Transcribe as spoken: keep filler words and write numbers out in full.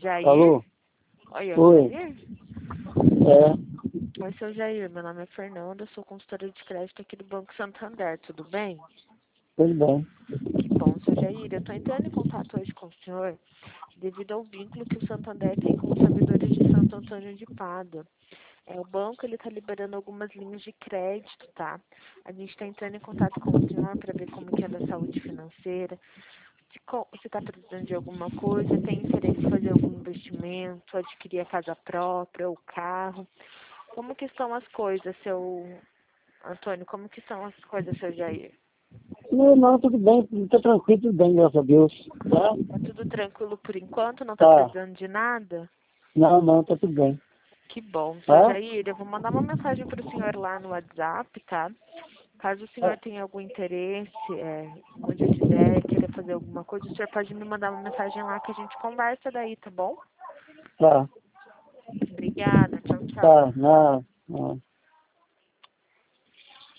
Jair? Alô? Oi, Oi. Jair? É, Oi, seu Jair. Meu nome é Fernanda, sou consultora de crédito aqui do Banco Santander. Tudo bem? tudo bem. Que bom, seu Jair. Eu estou entrando em contato hoje com o senhor devido ao vínculo que o Santander tem com os servidores de Santo Antônio de Pádua. É, o banco ele está liberando algumas linhas de crédito, tá? A gente está entrando em contato com o senhor para ver como que anda a saúde financeira. Se co- você está precisando de alguma coisa, tem interesse em fazer algum investimento, adquirir a casa própria ou carro. Como que estão as coisas, seu Antônio? Como que são as coisas, seu Jair? Não, não, tudo bem, tá tranquilo, tudo bem, graças a Deus. Tá? Tá tudo tranquilo por enquanto? Não está Tá. precisando de nada? Não, não, tá tudo bem. Que bom, seu Tá? Jair. Eu vou mandar uma mensagem para o senhor lá no WhatsApp, tá? Caso o senhor tenha algum interesse, é, onde eu estiver, queira fazer alguma coisa, o senhor pode me mandar uma mensagem lá que a gente conversa daí, tá bom? Tá, Obrigada. Tchau, tchau. tá, não, não.